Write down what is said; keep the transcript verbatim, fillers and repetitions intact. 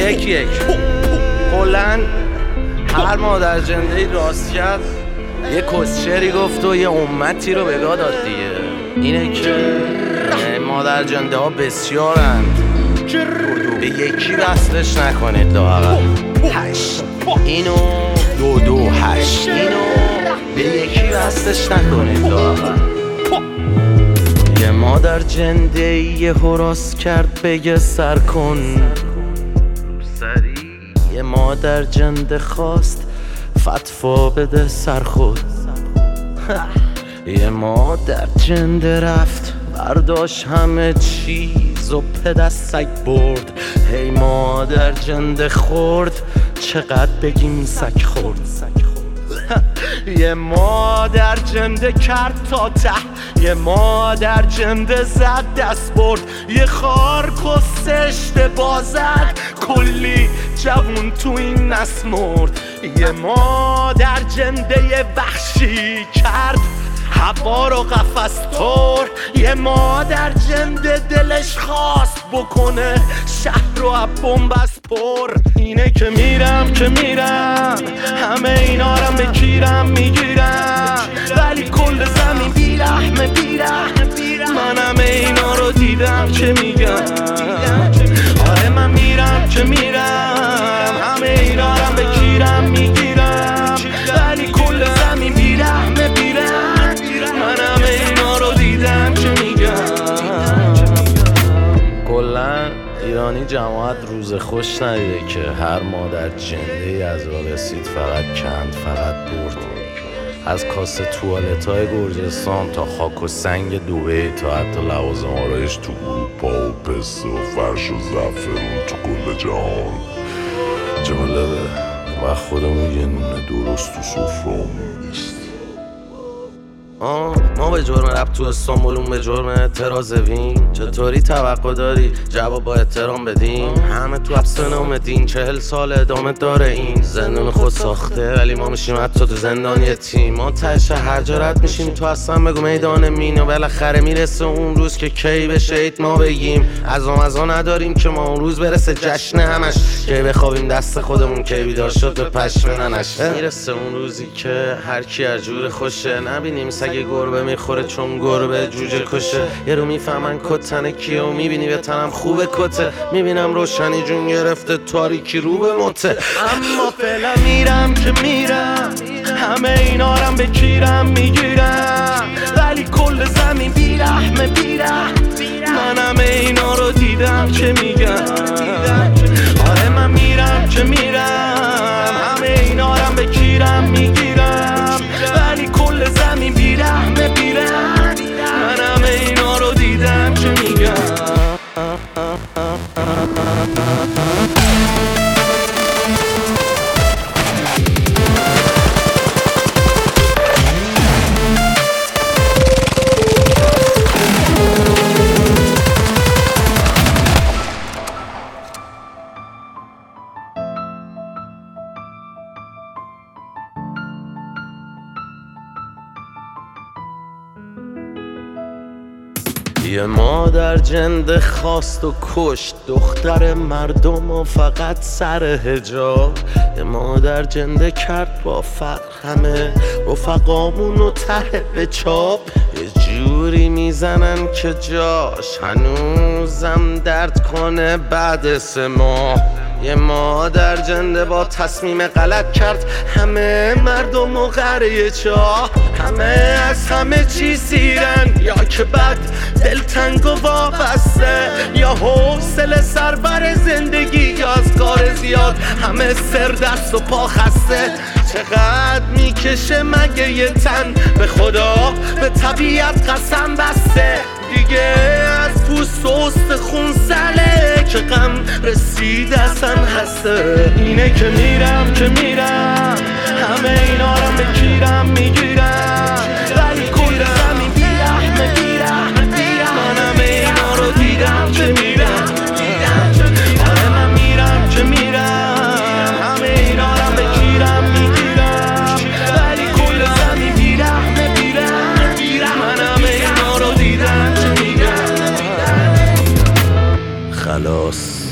یک یک کلن هر مادر جنده ای راست کرد یه کسچری گفت و یه امتی رو بگاه داد دیگه. اینه که مادر جنده ها بسیارند، به یکی وصلش نکنید لااقل. هشت اینو دو دو هشت اینو به یکی وصلش نکنید لااقل. یه مادر جنده یه هراس کرد بگه سر کن یه مادر جنده خواست فتوا بده سر خود. یه مادر جنده رفت برداشت همه چیز و پدستک برد. هی مادر جنده خورد چقدر بگیم سک خورد. یه مادر جنده کرد تا ته، یه مادر جنده زد دست برد. یه خار کسته بازد کلی جوون تو این نسل مرد. یه مادر جنده یه وحشی کرد هوا رو قفس طور. یه مادر جنده دلش خواست بکنه شهر رو از بنبست پر. اینه که میرم که میرم همه اینا رم بکیرم میگیرم، ولی کل زمین بیرحمه بیرحمه. من همه اینا رو دیدم که میگم آره من میرم که میرم همه اینا رم بکیرم میگیرم، ولی کل زمین بیرحمه بیرحمه. من همه اینا رو دیدم که میگم. کلن ایرانی جماعت روز خوش ندیده که هر مادر جنده ای از راه رسید فقط کند فقط برد. از کاسه توالت‌های گرجستان تا خاک و سنگ دبی تا حتی لوازم آرایش تو اروپا و پسته و فرش و زعفرون تو کل جهان. جالبه و خودمون یه نونه درست تو سفره‌مون نیست. آه ما به جرم رب تو استانبول، اون به جرم اعتراض وین. چطوری توقع داری جواب با احترام بدیم؟ همه تو حبس اومدین، چهل سال ادامه داره این زندان خود ساخته، ولی ما میشیم حتی تو زندان یه تیم. ما تش هر جا رد میشیم تو اصلا بگو میدان مین، و بالاخره میرسه اون روز که کی بشه ایت ما بگیم از آن از آن نداریم که ما اون روز برسه جشن همش. کی بخوابیم دست خودمون کی بیدار شد به پشم ننش. میرسه اون روزی که هر کی از جور خوشه نبینیم سگ گربه میخوره چون گربه جوجه کشه. یه رو میفهمن کتن کیه و میبینی به تنم خوبه کته. میبینم روشنی جون گرفته تاریکی رو به مته. اما فعلا میرم که میرم همه اینا رم بکیرم میگیرم، ولی کل زمین بیرحمه بیرحمه. من همه اینا رو دیدم که میگم آره من میرم که میرم همه اینا رم بکیرم میگیرم، ولی کل زمین بیرحمه بیرحمه. من همه اینا رو دیدم که میگم. یه مادر جنده خواست و کشت دختر مردم و فقط سر حجاب. یه مادر جنده کرد با فقر همه رفقامون و ته به چاپ. یه جوری میزنن که جاش هنوزم درد کنه بعد سه ماه. یه مادر جنده با تصمیم غلط کرد همه مردم و غره چاه. همه از همه چی سیرن، یا که بد دلتنگ و وابسته، یا حوصله سربر زندگی، یا از کار زیاد همه سر دست و پا خسته. چقدر میکشه مگه یه تن به خدا به طبیعت قسم بسته دیگه از پوست و استخون سله که غم رسید اصلا هسته. اینه که میرم که میرم همه اینا رو بگیرم میگیرم، ولی کل زمین بیرحمه بیرحمه. من همه اینا رو دیدم که میرم آره من میرم که میرم همه اینا رو بگیرم میگیرم، ولی کل زمین بیرحمه بیرحمه. من همه اینا رو دیدم که میگم خلاص.